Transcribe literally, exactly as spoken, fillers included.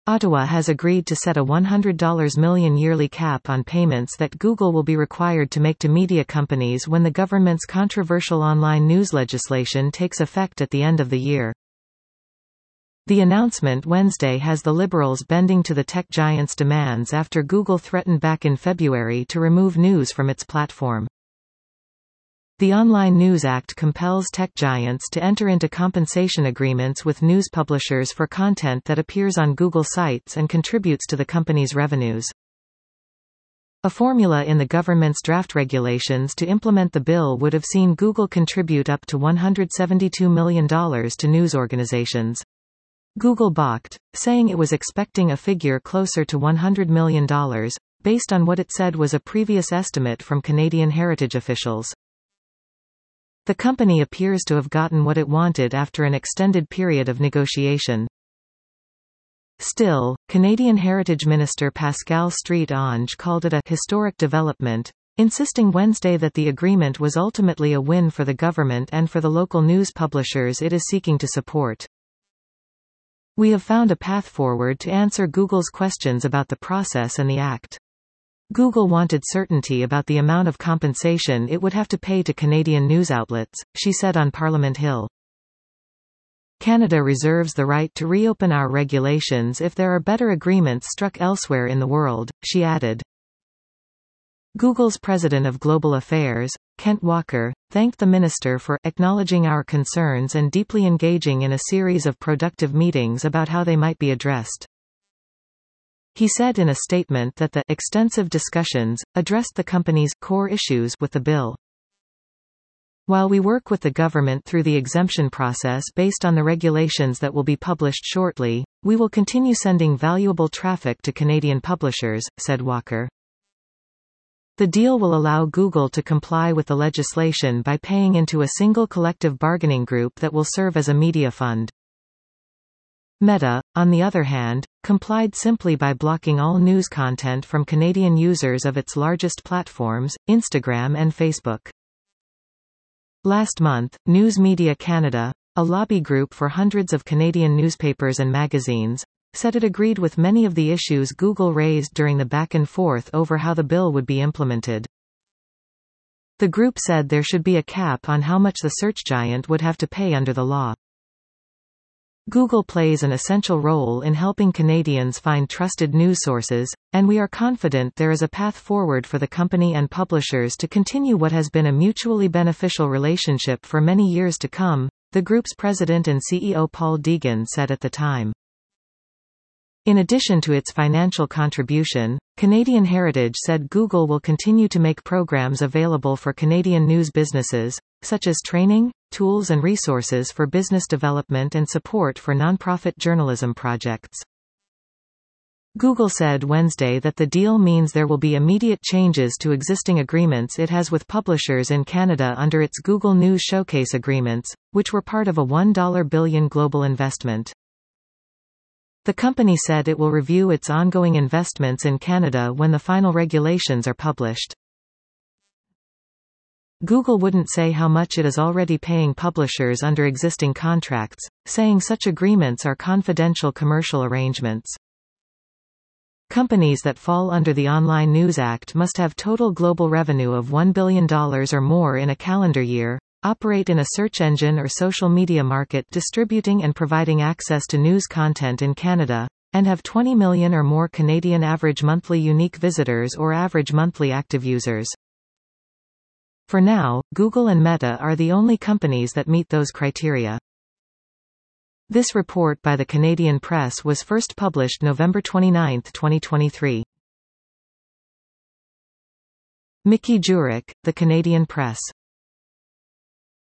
Ottawa has agreed to set a one hundred million dollars yearly cap on payments that Google will be required to make to media companies when the government's controversial online news legislation takes effect at the end of the year. The announcement Wednesday has the Liberals bending to the tech giant's demands after Google threatened back in February to remove news from its platform. The Online News Act compels tech giants to enter into compensation agreements with news publishers for content that appears on Google sites and contributes to the company's revenues. A formula in the government's draft regulations to implement the bill would have seen Google contribute up to one hundred seventy-two million dollars to news organizations. Google balked, saying it was expecting a figure closer to one hundred million dollars, based on what it said was a previous estimate from Canadian heritage officials. The company appears to have gotten what it wanted after an extended period of negotiation. Still, Canadian Heritage Minister Pascal Street-Ange called it a historic development, insisting Wednesday that the agreement was ultimately a win for the government and for the local news publishers it is seeking to support. "We have found a path forward to answer Google's questions about the process and the act. Google wanted certainty about the amount of compensation it would have to pay to Canadian news outlets," she said on Parliament Hill. "Canada reserves the right to reopen our regulations if there are better agreements struck elsewhere in the world," she added. Google's president of global affairs, Kent Walker, thanked the minister for acknowledging our concerns and deeply engaging in a series of productive meetings about how they might be addressed. He said in a statement that the extensive discussions addressed the company's core issues with the bill. "While we work with the government through the exemption process based on the regulations that will be published shortly, we will continue sending valuable traffic to Canadian publishers," said Walker. The deal will allow Google to comply with the legislation by paying into a single collective bargaining group that will serve as a media fund. Meta, on the other hand, complied simply by blocking all news content from Canadian users of its largest platforms, Instagram and Facebook. Last month, News Media Canada, a lobby group for hundreds of Canadian newspapers and magazines, said it agreed with many of the issues Google raised during the back and forth over how the bill would be implemented. The group said there should be a cap on how much the search giant would have to pay under the law. "Google plays an essential role in helping Canadians find trusted news sources, and we are confident there is a path forward for the company and publishers to continue what has been a mutually beneficial relationship for many years to come," the group's president and C E O Paul Deegan said at the time. In addition to its financial contribution, Canadian Heritage said Google will continue to make programs available for Canadian news businesses, such as training, tools and resources for business development and support for nonprofit journalism projects. Google said Wednesday that the deal means there will be immediate changes to existing agreements it has with publishers in Canada under its Google News Showcase agreements, which were part of a one billion dollars global investment. The company said it will review its ongoing investments in Canada when the final regulations are published. Google wouldn't say how much it is already paying publishers under existing contracts, saying such agreements are confidential commercial arrangements. Companies that fall under the Online News Act must have total global revenue of one billion dollars or more in a calendar year, operate in a search engine or social media market distributing and providing access to news content in Canada, and have twenty million or more Canadian average monthly unique visitors or average monthly active users. For now, Google and Meta are the only companies that meet those criteria. This report by the Canadian Press was first published November twenty-ninth, twenty twenty-three. Mickey Jurek, The Canadian Press.